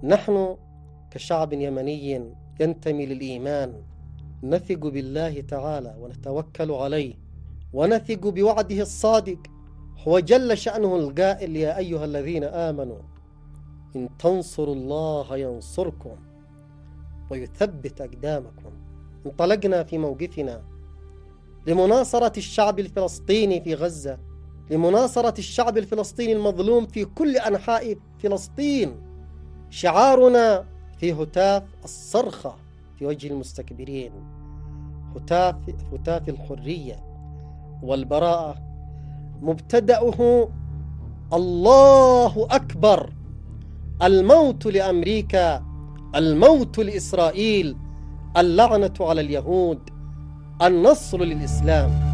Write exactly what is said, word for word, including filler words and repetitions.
نحن كشعب يمني ينتمي للإيمان نثق بالله تعالى ونتوكل عليه، ونثق بوعده الصادق. هو جل شأنه القائل: يا أيها الذين آمنوا إن تنصروا الله ينصركم ويثبت أقدامكم. انطلقنا في موقفنا لمناصرة الشعب الفلسطيني في غزة، لمناصرة الشعب الفلسطيني المظلوم في كل أنحاء فلسطين. شعارنا في هتاف الصرخة في وجه المستكبرين، هتاف هتاف الحرية والبراءة، مبتدأه الله أكبر. الموت لأمريكا، الموت لإسرائيل، اللعنة على اليهود، النصر للإسلام.